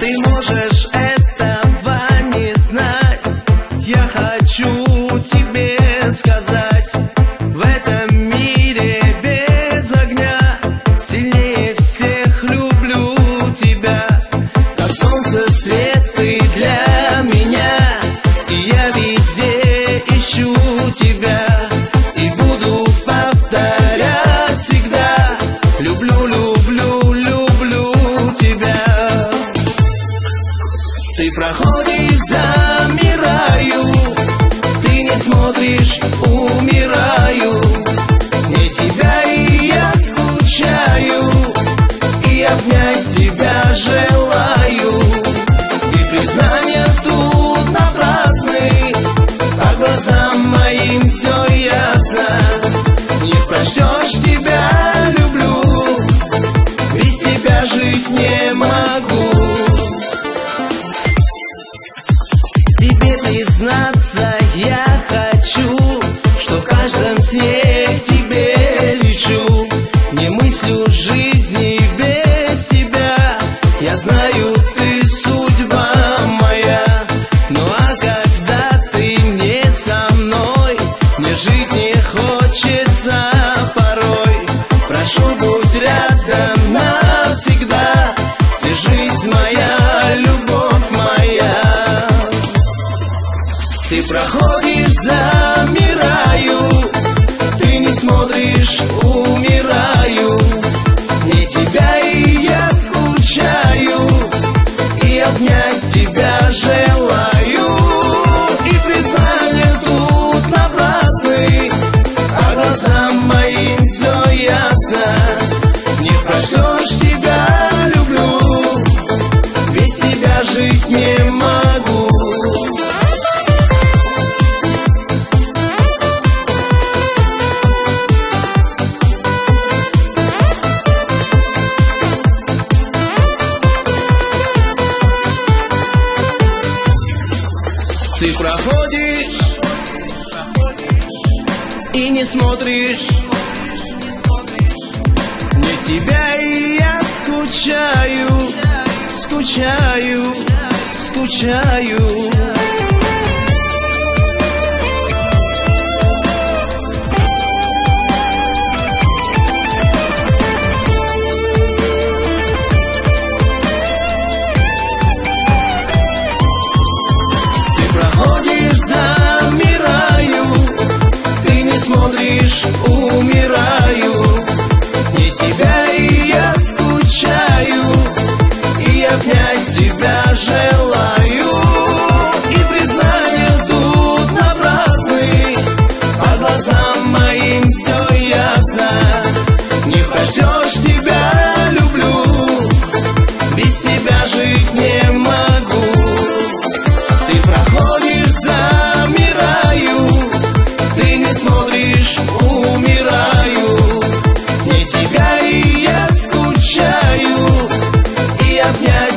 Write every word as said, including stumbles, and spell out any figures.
Ты можешь этого не знать. Я хочу тебе сказать: в этом мире без огня сильнее всех люблю тебя. Как солнце свет ты для меня, и я везде ищу тебя. И буду повторять всегда: люблю, люблю, люблю тебя. Ты проходишь, замираю, ты не смотришь, умираю. Не тебя и я скучаю, и обнять тебя желаю. И признания тут напрасны, по глазам моим все ясно. Не прочтешь, тебя люблю, без тебя жить не могу. Тебе признаться я хочу, что в каждом сне к тебе лечу. Не мыслю жизни без тебя, я знаю, ты судьба моя. Ну а когда ты не со мной, мне жить не хочется порой. Прошу, будь рядом навсегда, ты жизнь моя, любовь моя. Ты проходишь, замираю, ты не смотришь, умираю. Не тебя и я скучаю, и обнять тебя желаю. И признания тут напрасны, а глазам моим все ясно. Не прочтешь, тебя люблю, без тебя жить не могу. Ты проходишь и не смотришь, не тебя и я скучаю, скучаю, скучаю. Умираю, не тебя и я скучаю, и обнять тебя желаю. И признания тут напрасны, по глазам моим все ясно. Не прочтешь, тебя люблю, без тебя жить не могу. Ты проходишь, замираю, ты не смотришь, умираю. Не тебя и я скучаю, и обнять